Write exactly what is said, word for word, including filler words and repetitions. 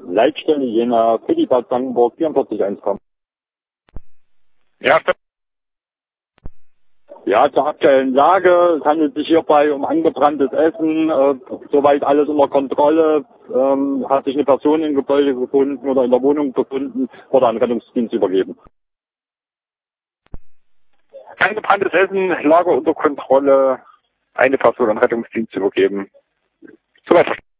Leitstelle Jena, für die Bad Blankenburg, vierundvierzig eins kommen. Ja, stimmt. Ja, zur aktuellen Lage. Es handelt sich hierbei um angebranntes Essen. Äh, soweit alles unter Kontrolle. Ähm, hat sich eine Person im Gebäude gefunden oder in der Wohnung befunden, wurde an den Rettungsdienst übergeben. Angebranntes Essen, Lager unter Kontrolle, eine Person an Rettungsdienst übergeben. Soweit.